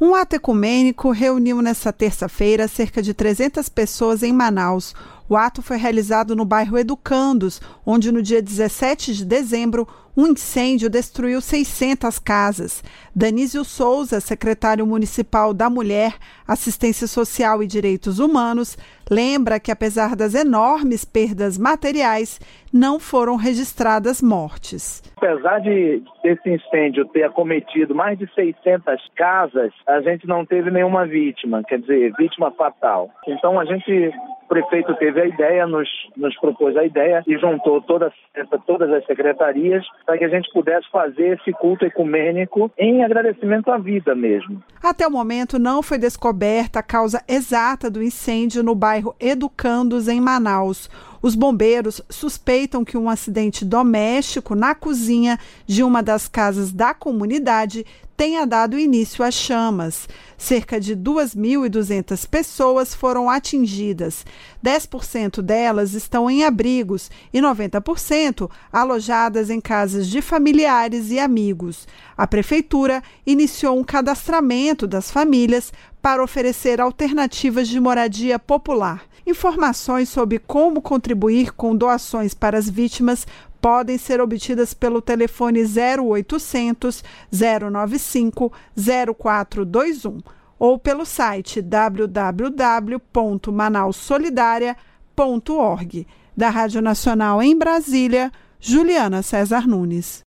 Um ato ecumênico reuniu nesta terça-feira cerca de 300 pessoas em Manaus. O ato foi realizado no bairro Educandos, onde no dia 17 de dezembro um incêndio destruiu 600 casas. Danísio Souza, secretário municipal da Mulher, Assistência Social e Direitos Humanos, lembra que apesar das enormes perdas materiais, não foram registradas mortes. Apesar desse incêndio ter acometido mais de 600 casas, a gente não teve nenhuma vítima, quer dizer, vítima fatal. Então o prefeito teve a ideia, nos propôs a ideia e juntou todas as secretarias para que a gente pudesse fazer esse culto ecumênico em agradecimento à vida mesmo. Até o momento não foi descoberta a causa exata do incêndio no bairro Educandos, em Manaus. Os bombeiros suspeitam que um acidente doméstico na cozinha de uma das casas da comunidade tenha dado início às chamas. Cerca de 2.200 pessoas foram atingidas. 10% delas estão em abrigos e 90% alojadas em casas de familiares e amigos. A prefeitura iniciou um cadastramento das famílias para oferecer alternativas de moradia popular. Informações sobre como contribuir com doações para as vítimas podem ser obtidas pelo telefone 0800 095 0421 ou pelo site www.manaussolidaria.org. Da Rádio Nacional em Brasília, Juliana César Nunes.